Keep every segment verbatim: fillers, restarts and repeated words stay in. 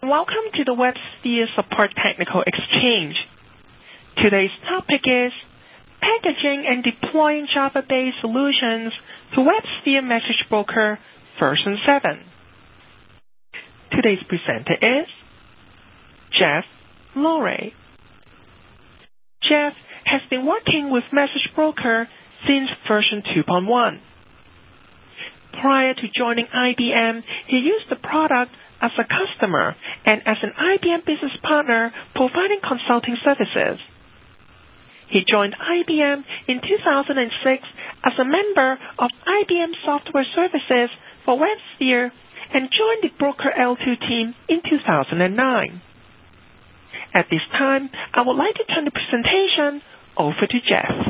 Welcome to the WebSphere Support Technical Exchange. Today's topic is packaging and deploying Java-based solutions to WebSphere Message Broker version seven. Today's presenter is Jeff Loray. Jeff has been working with Message Broker since version two point one. Prior to joining I B M, he used the product as a customer and as an I B M business partner providing consulting services. He joined I B M in two thousand six as a member of I B M Software Services for WebSphere and joined the Broker L two team in two thousand nine. At this time, I would like to turn the presentation over to Jeff.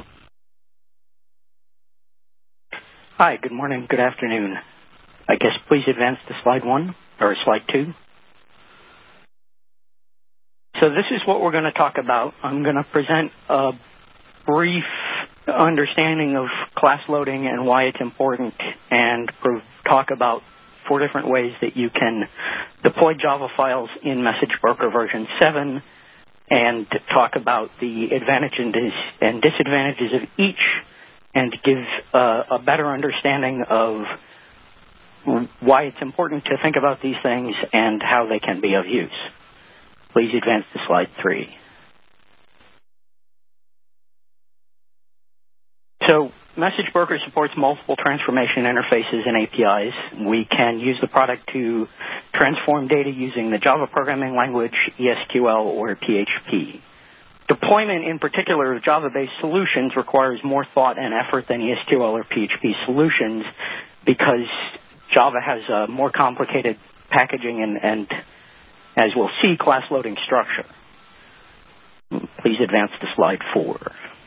Hi, good morning, good afternoon. I guess please advance to slide one or slide two. So this is what we're going to talk about. I'm going to present a brief understanding of class loading and why it's important, and talk about four different ways that you can deploy Java files in Message Broker version seven, and talk about the advantages and disadvantages of each, and give uh, a better understanding of why it's important to think about these things and how they can be of use. Please advance to slide three. So Message Broker supports multiple transformation interfaces and A P Is. We can use the product to transform data using the Java programming language, E S Q L, or P H P. Deployment, in particular, of Java-based solutions requires more thought and effort than E S Q L or P H P solutions because Java has a more complicated packaging and, and, as we'll see, class loading structure. Please advance to slide four.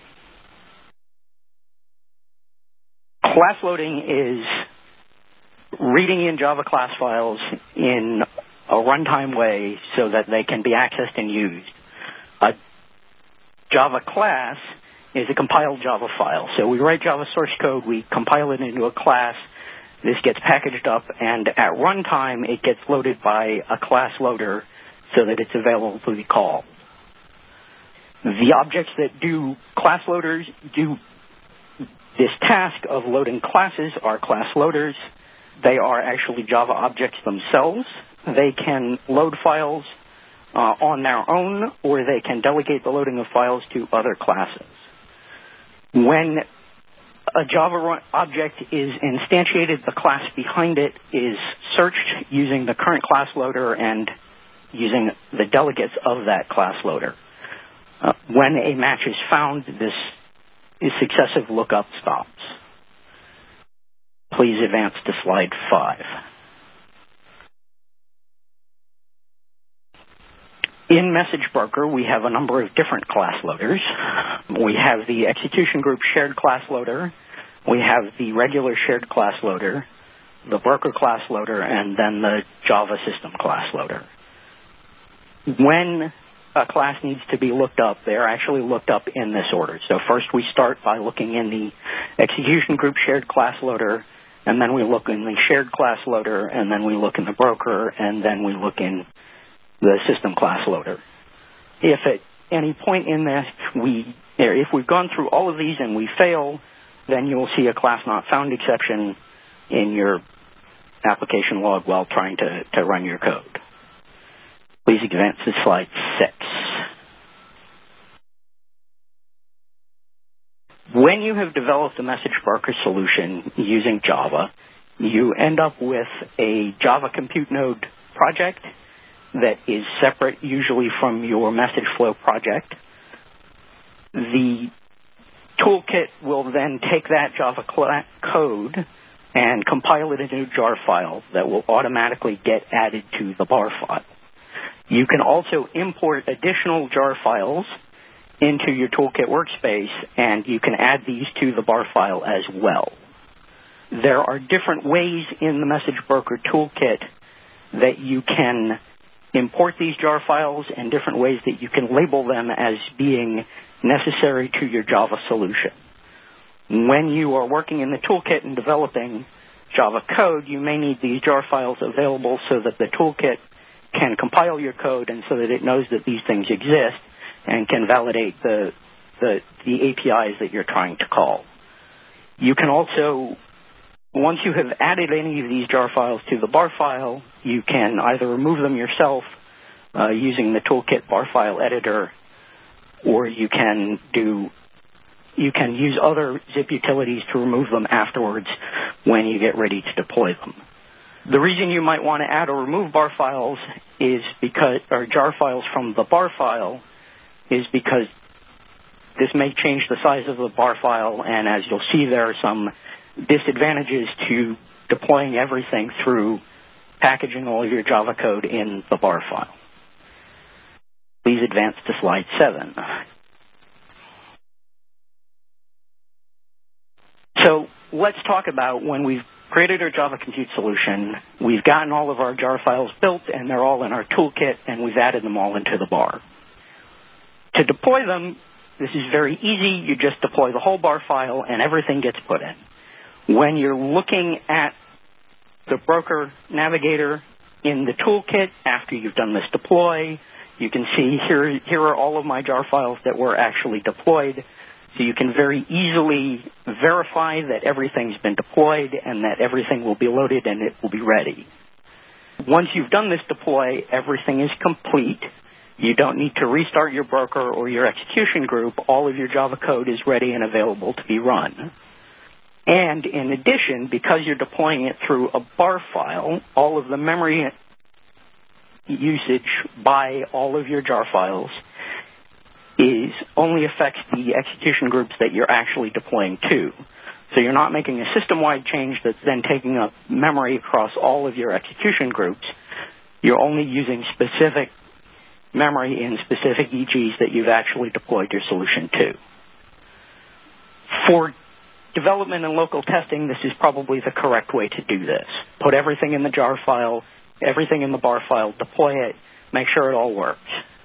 Class loading is reading in Java class files in a runtime way so that they can be accessed and used. A Java class is a compiled Java file. So we write Java source code, we compile it into a class, this gets packaged up, and at runtime it gets loaded by a class loader so that it's available to be called. The objects that do class loaders do this task of loading classes are class loaders. They are actually Java objects themselves. They can load files Uh, on their own, or they can delegate the loading of files to other classes. When a Java object is instantiated, the class behind it is searched using the current class loader and using the delegates of that class loader. Uh, when a match is found, this is successive lookup stops. Please advance to slide five. In Message Broker, we have a number of different class loaders. We have the execution group shared class loader. We have the regular shared class loader, the broker class loader, and then the Java system class loader. When a class needs to be looked up, they're actually looked up in this order. So first we start by looking in the execution group shared class loader, and then we look in the shared class loader, and then we look in the broker, and then we look in the system class loader. If at any point in this, we, if we've gone through all of these and we fail, then you will see a class not found exception in your application log while trying to, to run your code. Please advance to slide six. When you have developed a Message Broker solution using Java, you end up with a Java Compute Node project that is separate usually from your message flow project. The toolkit will then take that Java code and compile it into a jar file that will automatically get added to the bar file. You can also import additional jar files into your toolkit workspace, and you can add these to the bar file as well. There are different ways in the Message Broker toolkit that you can import these jar files, and different ways that you can label them as being necessary to your Java solution. When you are working in the toolkit and developing Java code, you may need these jar files available so that the toolkit can compile your code and so that it knows that these things exist and can validate the, the, the A P Is that you're trying to call. You can also, once you have added any of these jar files to the bar file, you can either remove them yourself uh, using the toolkit bar file editor, or you can do you can use other zip utilities to remove them afterwards when you get ready to deploy them. The reason you might want to add or remove bar files is because, or jar files from the bar file, is because this may change the size of the bar file, and as you'll see, there are some disadvantages to deploying everything through packaging all of your Java code in the bar file. Please advance to slide seven. So let's talk about when we've created our Java Compute solution, we've gotten all of our jar files built, and they're all in our toolkit, and we've added them all into the bar. To deploy them, this is very easy. You just deploy the whole bar file, and everything gets put in. When you're looking at the broker navigator in the toolkit after you've done this deploy, you can see here, here are all of my jar files that were actually deployed. So you can very easily verify that everything's been deployed and that everything will be loaded and it will be ready. Once you've done this deploy, everything is complete. You don't need to restart your broker or your execution group. All of your Java code is ready and available to be run. And in addition, because you're deploying it through a bar file, all of the memory usage by all of your jar files is only affects the execution groups that you're actually deploying to. So you're not making a system-wide change that's then taking up memory across all of your execution groups. You're only using specific memory in specific E Gs that you've actually deployed your solution to. For development and local testing, this is probably the correct way to do this. Put everything in the jar file, everything in the bar file, deploy it, make sure it all works.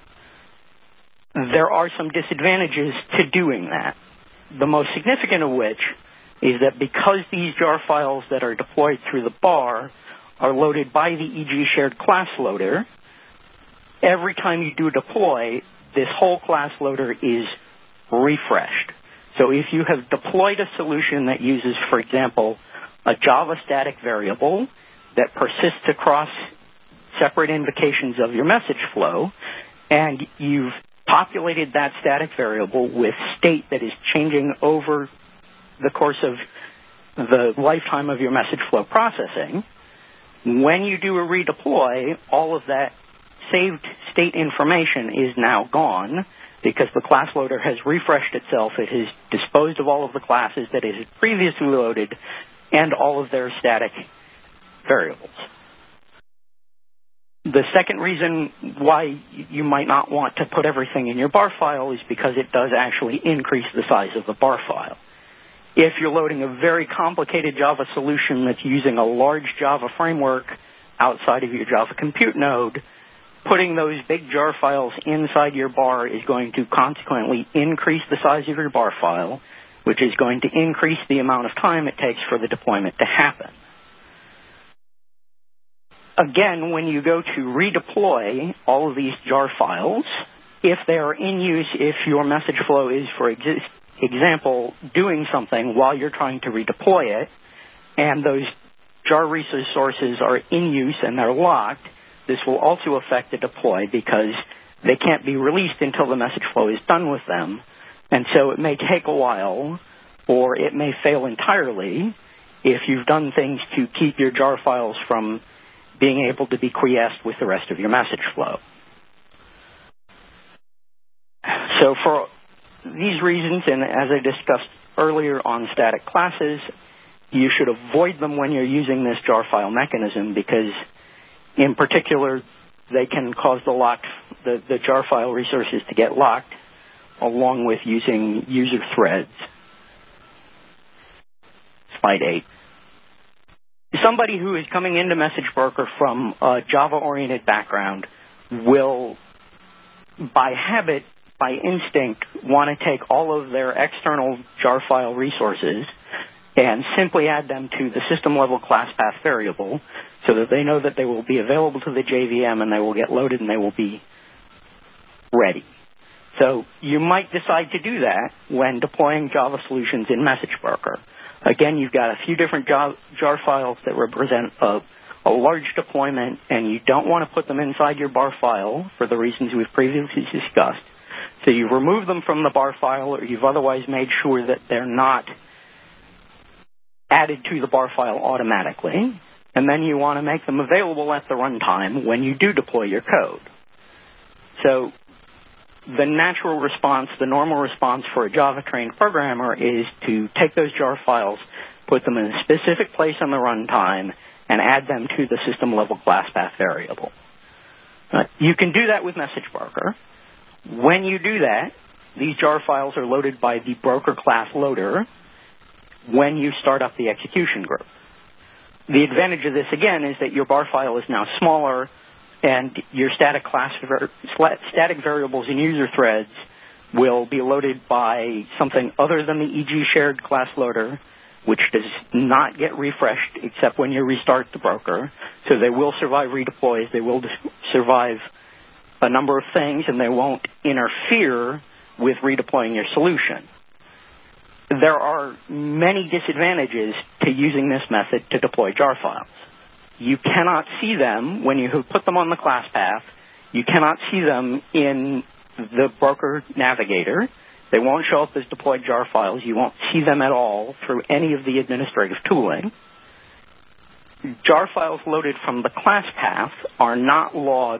There are some disadvantages to doing that, the most significant of which is that because these jar files that are deployed through the bar are loaded by the E G shared class loader, every time you do a deploy, this whole class loader is refreshed. So if you have deployed a solution that uses, for example, a Java static variable that persists across separate invocations of your message flow, and you've populated that static variable with state that is changing over the course of the lifetime of your message flow processing, when you do a redeploy, all of that saved state information is now gone because the class loader has refreshed itself. It has disposed of all of the classes that it had previously loaded and all of their static variables. The second reason why you might not want to put everything in your bar file is because it does actually increase the size of the bar file. If you're loading a very complicated Java solution that's using a large Java framework outside of your Java Compute node, putting those big jar files inside your bar is going to consequently increase the size of your bar file, which is going to increase the amount of time it takes for the deployment to happen. Again, when you go to redeploy all of these jar files, if they are in use, if your message flow is, for ex- example, doing something while you're trying to redeploy it, and those jar resources are in use and they're locked, this will also affect the deploy because they can't be released until the message flow is done with them. And so it may take a while, or it may fail entirely if you've done things to keep your jar files from being able to be quiesced with the rest of your message flow. So for these reasons, and as I discussed earlier on static classes, you should avoid them when you're using this jar file mechanism because, in particular, they can cause the locked, the, the jar file resources to get locked, along with using user threads. Slide eight. Somebody who is coming into Message Broker from a Java-oriented background will, by habit, by instinct, want to take all of their external jar file resources and simply add them to the system-level class path variable so that they know that they will be available to the J V M and they will get loaded and they will be ready. So you might decide to do that when deploying Java solutions in Message Broker. Again, you've got a few different jar, jar files that represent a, a large deployment, and you don't want to put them inside your bar file for the reasons we've previously discussed. So you remove them from the bar file, or you've otherwise made sure that they're not added to the bar file automatically, and then you want to make them available at the runtime when you do deploy your code. So the natural response, the normal response for a Java-trained programmer is to take those jar files, put them in a specific place on the runtime, and add them to the system-level class path variable. Uh, you can do that with Message Broker. When you do that, these jar files are loaded by the broker class loader when you start up the execution group. The advantage of this, again, is that your bar file is now smaller, and your static class static variables and user threads will be loaded by something other than the E G shared class loader, which does not get refreshed except when you restart the broker. So they will survive redeploys, they will survive a number of things, and they won't interfere with redeploying your solution. There are many disadvantages to using this method to deploy jar files. You cannot see them when you have put them on the class path. You cannot see them in the broker navigator. They won't show up as deployed jar files. You won't see them at all through any of the administrative tooling. Jar files loaded from the class path are not logged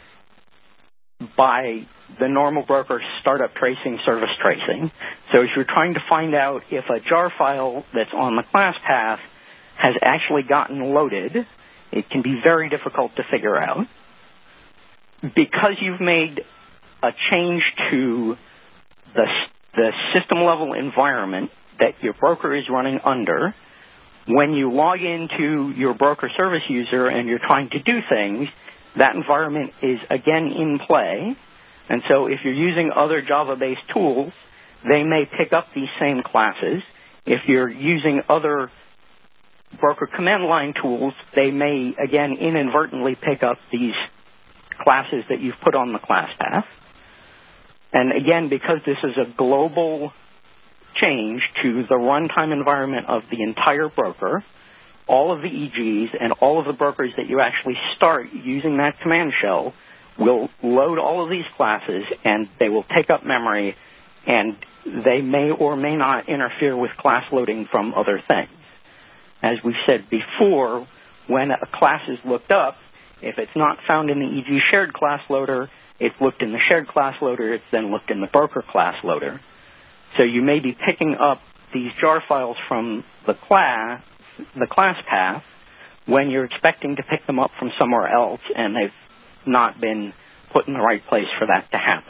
by the normal broker startup tracing service tracing. So if you're trying to find out if a jar file that's on the class path has actually gotten loaded, it can be very difficult to figure out. Because you've made a change to the, the system-level environment that your broker is running under, when you log into your broker service user and you're trying to do things, that environment is again in play. And so if you're using other Java-based tools, they may pick up these same classes. If you're using other broker command line tools, they may, again, inadvertently pick up these classes that you've put on the class path. And again, because this is a global change to the runtime environment of the entire broker, all of the E Gs and all of the brokers that you actually start using that command shell will load all of these classes, and they will take up memory, and they may or may not interfere with class loading from other things. As we've said before, when a class is looked up, if it's not found in the E G shared class loader, it's looked in the shared class loader, it's then looked in the broker class loader. So you may be picking up these jar files from the class, the class path, when you're expecting to pick them up from somewhere else, and they've not been put in the right place for that to happen.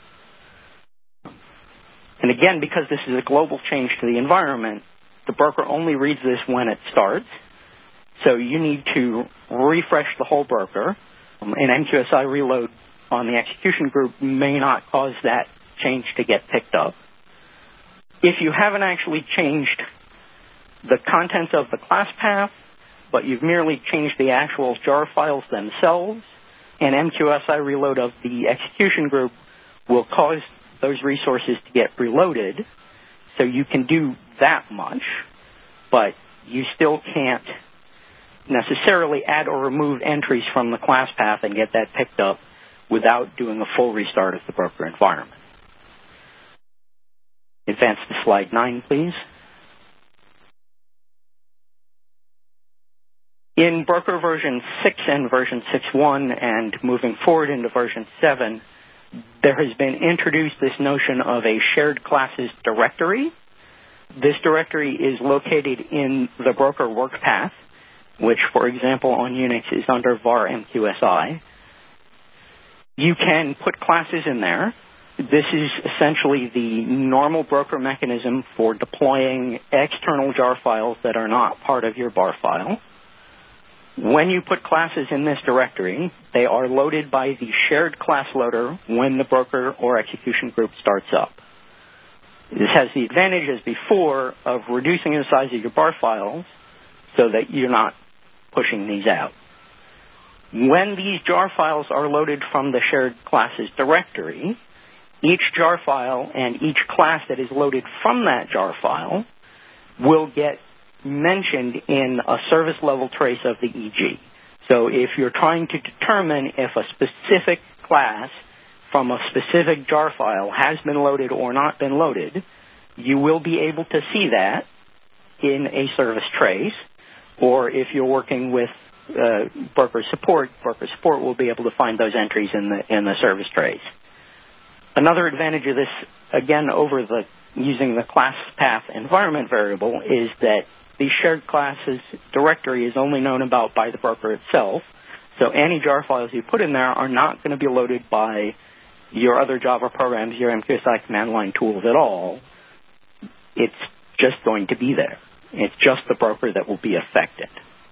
And again, because this is a global change to the environment, the broker only reads this when it starts. So you need to refresh the whole broker. Um, an M Q S I reload on the execution group may not cause that change to get picked up. If you haven't actually changed the contents of the class path, but you've merely changed the actual jar files themselves, an M Q S I reload of the execution group will cause those resources to get reloaded. So you can do that much, but you still can't necessarily add or remove entries from the class path and get that picked up without doing a full restart of the broker environment. Advance to slide nine, please. In broker version six and version six point one and moving forward into version seven, there has been introduced this notion of a shared classes directory. This directory is located in the broker work path, which, for example, on Unix is under var M Q S I. You can put classes in there. This is essentially the normal broker mechanism for deploying external jar files that are not part of your bar file. When you put classes in this directory, they are loaded by the shared class loader when the broker or execution group starts up. This has the advantage, as before, of reducing the size of your bar files so that you're not pushing these out. When these jar files are loaded from the shared classes directory, each jar file and each class that is loaded from that jar file will get mentioned in a service level trace of the E G. So if you're trying to determine if a specific class from a specific jar file has been loaded or not been loaded, you will be able to see that in a service trace. Or if you're working with uh, broker support, broker support will be able to find those entries in the in the service trace. Another advantage of this, again, over the using the class path environment variable, is that the shared classes directory is only known about by the broker itself. So any jar files you put in there are not going to be loaded by your other Java programs, your M Q S I command line tools at all. It's just going to be there. It's just the broker that will be affected.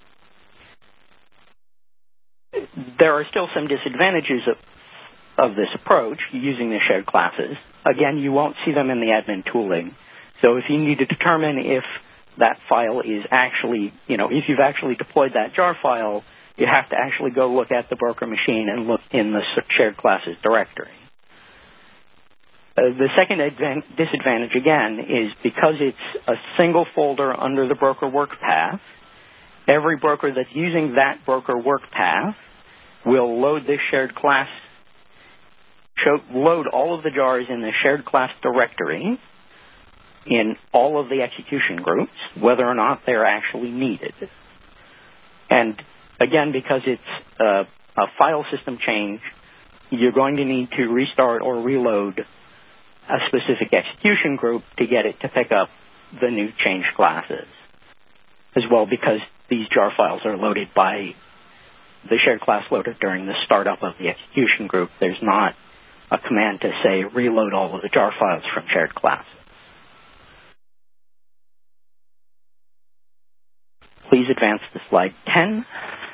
There are still some disadvantages of, of this approach using the shared classes. Again, you won't see them in the admin tooling. So if you need to determine if that file is actually, you know, if you've actually deployed that jar file, you have to actually go look at the broker machine and look in the shared classes directory. Uh, the second advan- disadvantage, again, is because it's a single folder under the broker work path, every broker that's using that broker work path will load this shared class, show, load all of the jars in the shared class directory in all of the execution groups, whether or not they're actually needed. And again, because it's a, a file system change, you're going to need to restart or reload a specific execution group to get it to pick up the new changed classes. As well, because these jar files are loaded by the shared class loader during the startup of the execution group, there's not a command to say reload all of the jar files from shared classes. Please advance to slide ten.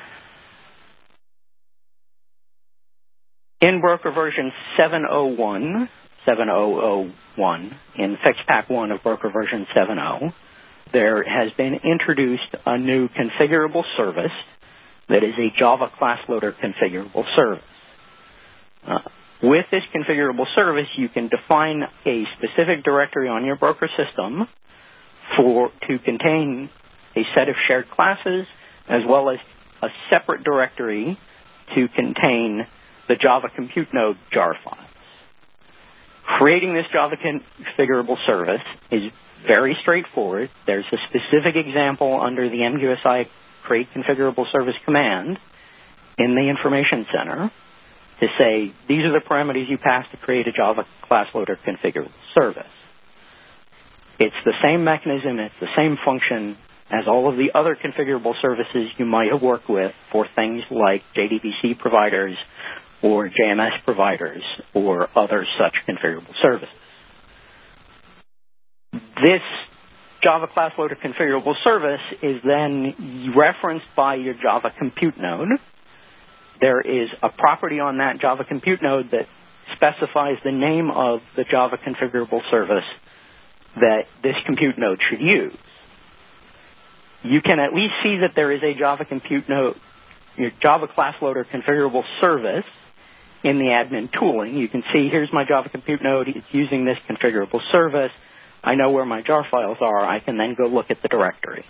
In broker version seven oh one, seven thousand one, in FixPack one of broker version seven point oh, there has been introduced a new configurable service that is a Java class loader configurable service. Uh, with this configurable service, you can define a specific directory on your broker system for to contain a set of shared classes, as well as a separate directory to contain the Java Compute Node jar files. Creating this Java configurable service is very straightforward. There's a specific example under the M Q S I create configurable service command in the information center to say, these are the parameters you pass to create a Java class loader configurable service. It's the same mechanism, it's the same function as all of the other configurable services you might have worked with for things like J D B C providers or J M S providers or other such configurable services. This Java class loader configurable service is then referenced by your Java Compute Node. There is a property on that Java Compute Node that specifies the name of the Java configurable service that this compute node should use. You can at least see that there is a Java Compute Node, your Java class loader configurable service in the admin tooling. You can see, here's my Java Compute Node. It's using this configurable service. I know where my jar files are. I can then go look at the directory.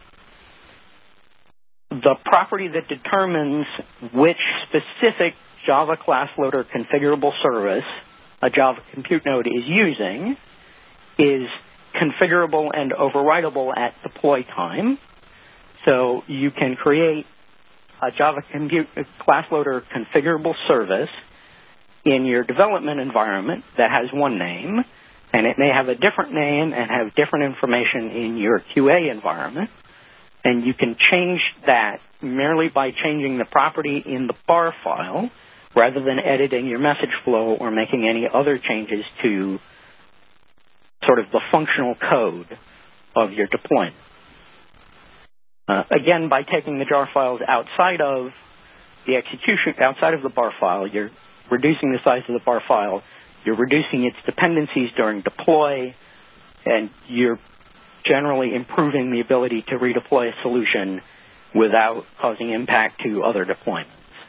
The property that determines which specific Java class loader configurable service a Java Compute Node is using is configurable and overwritable at deploy time. So you can create a Java Compute class loader configurable service in your development environment that has one name, and it may have a different name and have different information in your Q A environment. And you can change that merely by changing the property in the bar file rather than editing your message flow or making any other changes to sort of the functional code of your deployment. Uh, again, by taking the jar files outside of the execution, outside of the bar file, you're reducing the size of the bar file, you're reducing its dependencies during deploy, and you're generally improving the ability to redeploy a solution without causing impact to other deployments.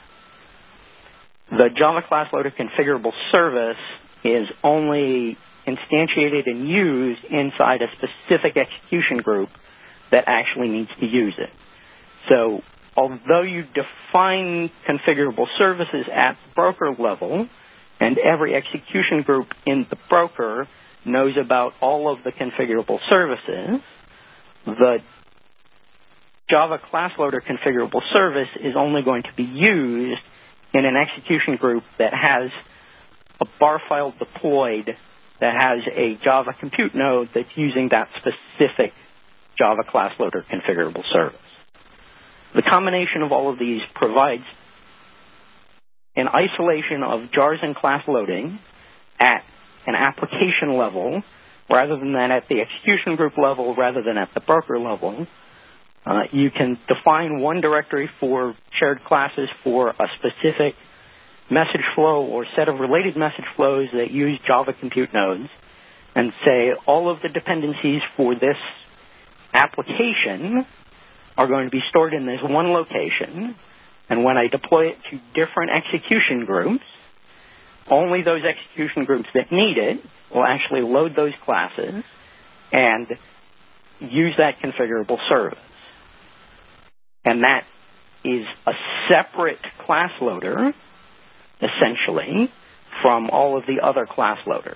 The Java Class Loader configurable service is only instantiated and used inside a specific execution group that actually needs to use it. So although you define configurable services at the broker level, and every execution group in the broker knows about all of the configurable services, the Java Class Loader configurable service is only going to be used in an execution group that has a bar file deployed that has a Java compute node that's using that specific Java Class Loader configurable service. The combination of all of these provides an isolation of jars and class loading at an application level rather than at the execution group level, rather than at the broker level. Uh, you can define one directory for shared classes for a specific message flow or set of related message flows that use Java compute nodes, and say all of the dependencies for this application are going to be stored in this one location, and when I deploy it to different execution groups, only those execution groups that need it will actually load those classes and use that configurable service. And that is a separate class loader, essentially, from all of the other class loaders.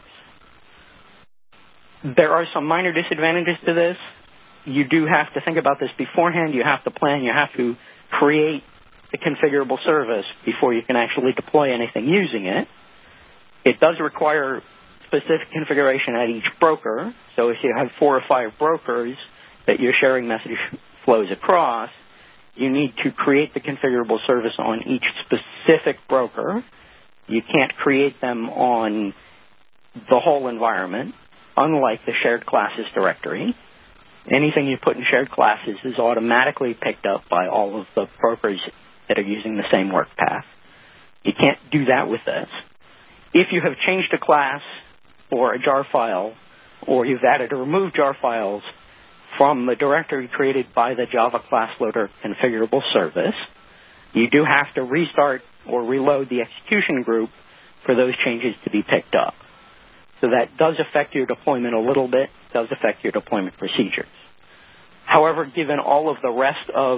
There are some minor disadvantages to this. You do have to think about this beforehand. You have to plan. You have to create the configurable service before you can actually deploy anything using it. It does require specific configuration at each broker. So if you have four or five brokers that you're sharing message flows across, you need to create the configurable service on each specific broker. You can't create them on the whole environment, unlike the shared classes directory. Anything you put in shared classes is automatically picked up by all of the brokers that are using the same work path. You can't do that with this. If you have changed a class or a jar file, or you've added or removed jar files from the directory created by the Java Class Loader configurable service, you do have to restart or reload the execution group for those changes to be picked up. So that does affect your deployment a little bit, does affect your deployment procedures. However, given all of the rest of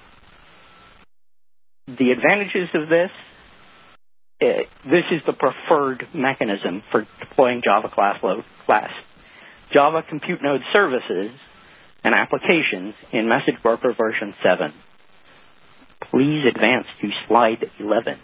the advantages of this, it, this is the preferred mechanism for deploying Java Class Load class Java Compute Node services and applications in Message Broker version seven. Please advance to slide eleven.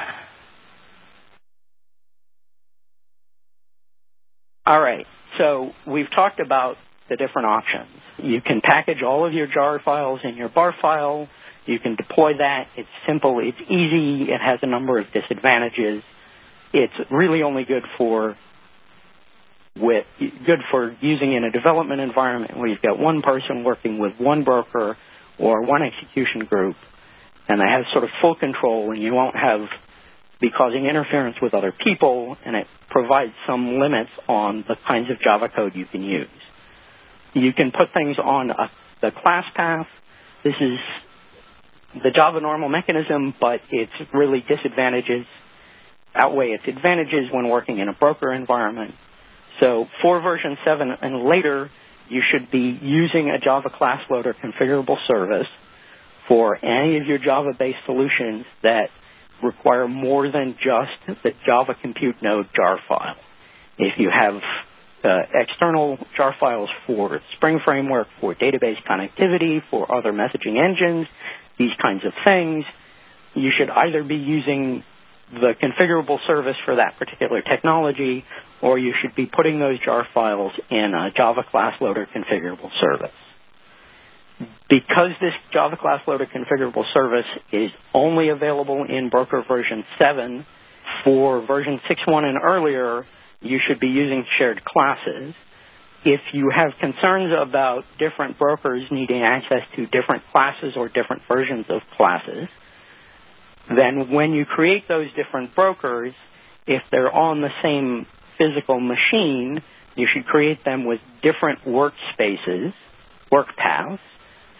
All right, so we've talked about the different options. You can package all of your jar files in your bar file. You can deploy that. It's simple. It's easy. It has a number of disadvantages. It's really only good for with good for using in a development environment where you've got one person working with one broker or one execution group, and they have sort of full control, and you won't have be causing interference with other people, and it provides some limits on the kinds of Java code you can use. You can put things on a, the class path. This is the Java normal mechanism, but its really disadvantages outweigh its advantages when working in a broker environment. So for version seven and later, you should be using a Java Class Loader configurable service for any of your Java-based solutions that require more than just the Java Compute Node jar file. If you have uh, external jar files for Spring Framework, for database connectivity, for other messaging engines, these kinds of things, you should either be using the configurable service for that particular technology, or you should be putting those jar files in a Java Class Loader configurable service. Because this Java Class Loader configurable service is only available in Broker version seven, for version six point one and earlier, you should be using shared classes. If you have concerns about different brokers needing access to different classes or different versions of classes, then when you create those different brokers, if they're on the same physical machine, you should create them with different workspaces, work paths,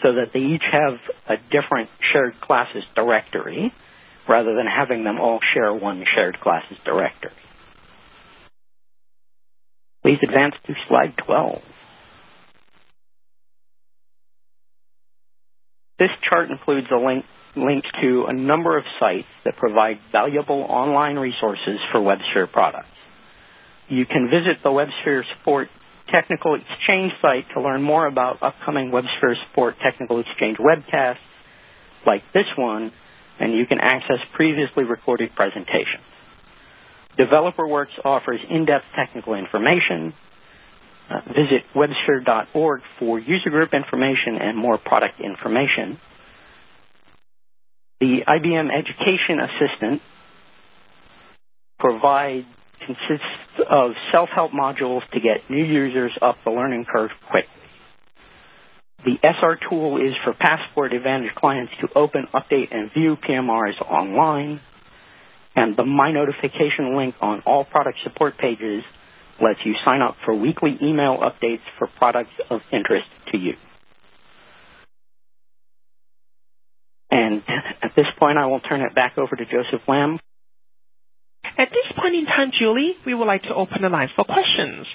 so that they each have a different shared classes directory rather than having them all share one shared classes directory. Please advance to slide twelve. This chart includes a link, link to a number of sites that provide valuable online resources for WebSphere products. You can visit the WebSphere Support Technical Exchange site to learn more about upcoming WebSphere Support Technical Exchange webcasts like this one, and you can access previously recorded presentations. DeveloperWorks offers in-depth technical information. Uh, visit websphere dot org for user group information and more product information. The I B M Education Assistant provides consists of self-help modules to get new users up the learning curve quickly. The S R tool is for Passport Advantage clients to open, update, and view P M Rs online. And the My Notification link on all product support pages lets you sign up for weekly email updates for products of interest to you. And at this point, I will turn it back over to Joseph Lamb. At this point in time, Julie, we would like to open the line for questions.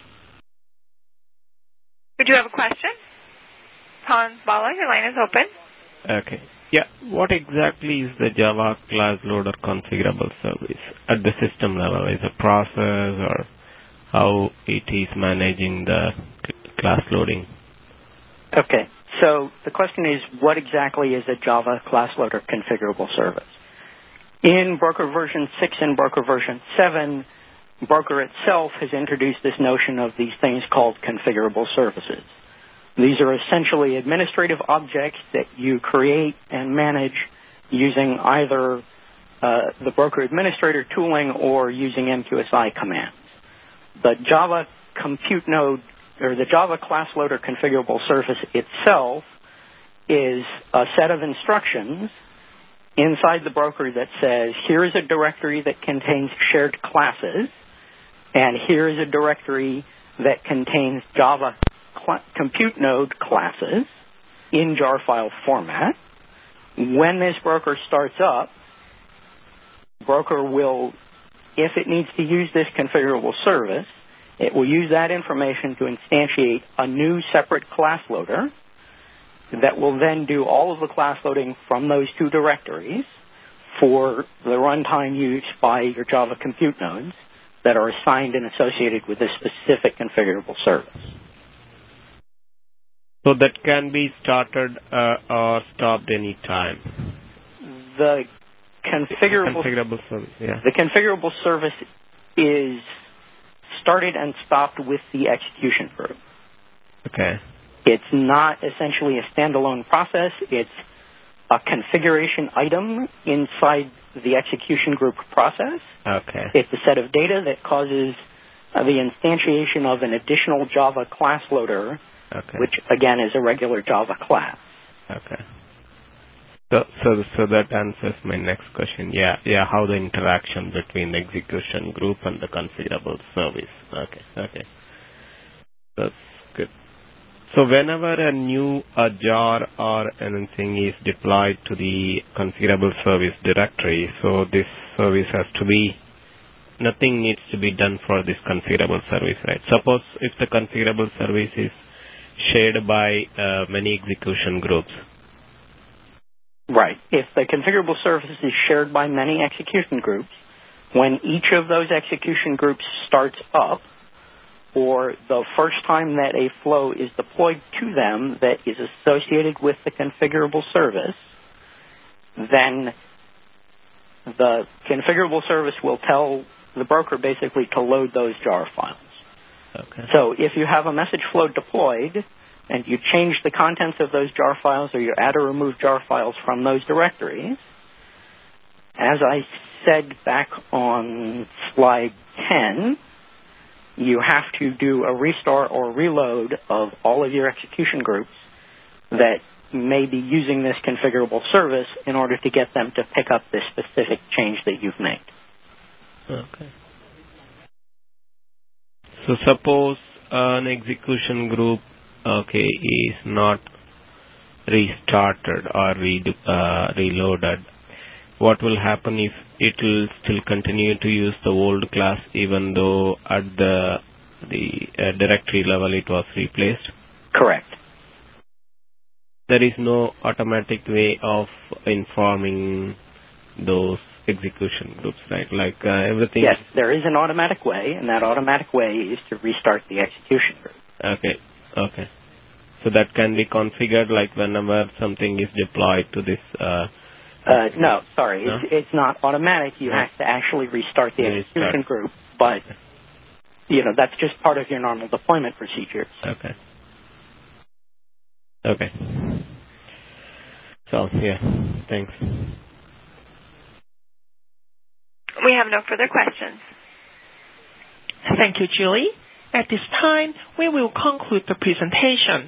We do have a question. Hans Bala, your line is open. Okay. Yeah. What exactly is the Java class loader configurable service at the system level? Is it a process or how it is managing the class loading? Okay. So the question is, what exactly is a Java class loader configurable service? In Broker version six and Broker version seven, Broker itself has introduced this notion of these things called configurable services. These are essentially administrative objects that you create and manage using either uh, the Broker administrator tooling or using M Q S I commands. The Java compute node, or the Java class loader configurable service itself, is a set of instructions inside the Broker that says, here is a directory that contains shared classes, and here is a directory that contains Java cl- compute node classes in jar file format. When this Broker starts up, Broker will, if it needs to use this configurable service, it will use that information to instantiate a new separate class loader that will then do all of the class loading from those two directories for the runtime use by your Java compute nodes that are assigned and associated with this specific configurable service. So that can be started uh, or stopped any time. The configurable, configurable service, yeah. The configurable service is started and stopped with the execution group. Okay. It's not essentially a standalone process. It's a configuration item inside the execution group process. Okay. It's a set of data that causes uh, the instantiation of an additional Java class loader, okay. which again is a regular Java class. Okay. So, so, so that answers my next question. Yeah, yeah. How the interaction between the execution group and the configurable service. Okay, okay. That's good. So whenever a new a jar or anything is deployed to the configurable service directory, so this service has to be, nothing needs to be done for this configurable service, right? Suppose if the configurable service is shared by uh, many execution groups. Right. If the configurable service is shared by many execution groups, when each of those execution groups starts up, or the first time that a flow is deployed to them that is associated with the configurable service, then the configurable service will tell the Broker basically to load those jar files. Okay. So if you have a message flow deployed and you change the contents of those jar files or you add or remove jar files from those directories, as I said back on slide ten, you have to do a restart or reload of all of your execution groups that may be using this configurable service in order to get them to pick up this specific change that you've made. Okay. So suppose an execution group, okay, is not restarted or re- uh, reloaded, what will happen if it will still continue to use the old class even though at the the uh, directory level it was replaced? Correct. There is no automatic way of informing those execution groups, right? Like uh, everything. Yes, there is an automatic way, and that automatic way is to restart the execution group. Okay, okay. So that can be configured like whenever something is deployed to this. Uh, uh, no, sorry, no? It's, it's not automatic. You no. have to actually restart the Restart. execution group, but you know that's just part of your normal deployment procedures. Okay. Okay. So yeah, thanks. We have no further questions. Thank you, Julie. At this time, we will conclude the presentation.